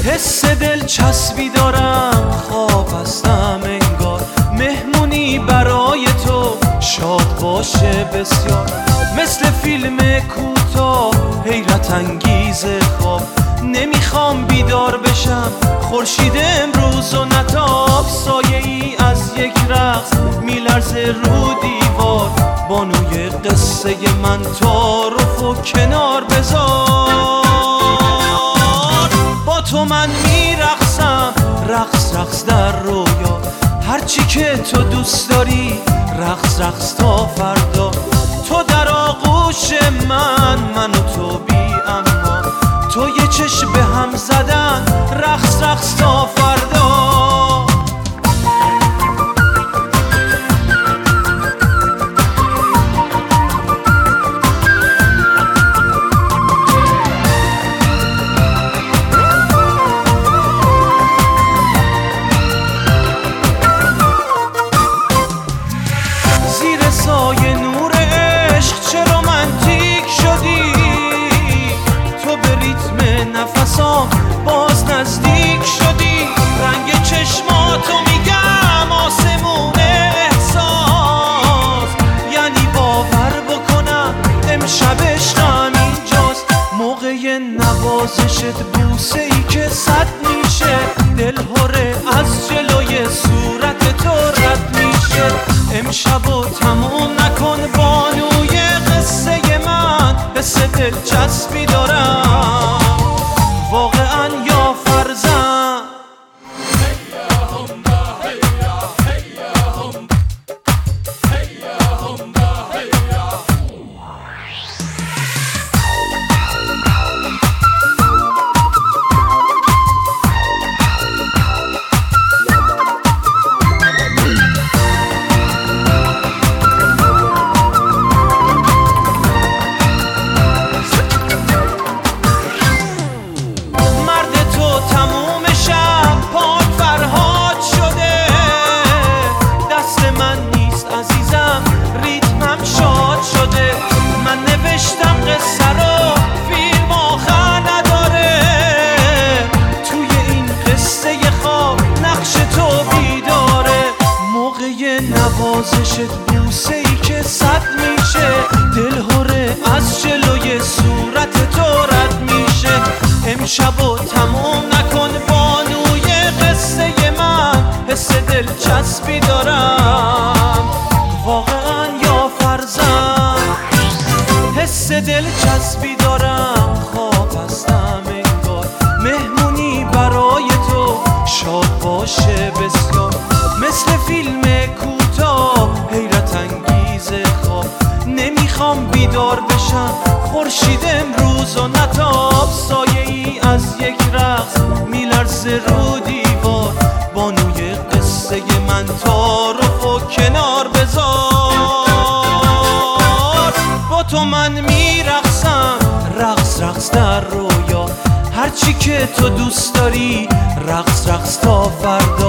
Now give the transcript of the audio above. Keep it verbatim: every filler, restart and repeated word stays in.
حس دلچسبی دارم، خواب هستم انگار مهمونی برای تو، شاد باشه بسیار مثل فیلم کوتاه حیرت انگیز خواب. نمیخوام بیدار بشم، خورشید امروز و نتاب، سایه ای از یک رقص میلرزه رو دیوار. بانوی قصه من تعارف و کنار بذار، با تو من میرقصم رقص رقص در رویا، هرچی که تو دوست داری رقص رقص تا فردا. تو در آغوش من، من و تو بی اما، تو یه چشم به هم زدن رقص رقص تا فردا. زیر سایه نور عشق چه رومانتیک شدی، تو به ریتم نفسام باز نزدیک شدی. رنگ چشماتو میگم آسمون احساس، یعنی باور بکنم امشب عشقم اینجاست. موقع نوازشت بوسه ای که صد میشه، دل هره از جلوی صورت تو رد میشه. امشب و تموم نکن بانوی قصه من، حس دلچسبی دارم واقعا یا فرزن. نوازشت بوسه ای که صد میشه، دل هره از جلوی صورت تو رد میشه. امشب و تموم نکن بانوی قصه من، حس دلچسبی دارم واقعا یا فرزن. حس دلچسبی دارم، خواب هستم انگار مهمونی برای تو، شاد باشه بسیار مثل فیلم کوتاه حیرت انگیز خواب. نمیخوام بیدار بشم، خورشید امروز و نتاب، سایه ای از یک رقص میلرزه رو دیوار. بانوی قصه من تعارف و کنار بذار، با تو من میرقصم رقص رقص در رویا، هرچی که تو دوست داری رقص رقص تا فردا.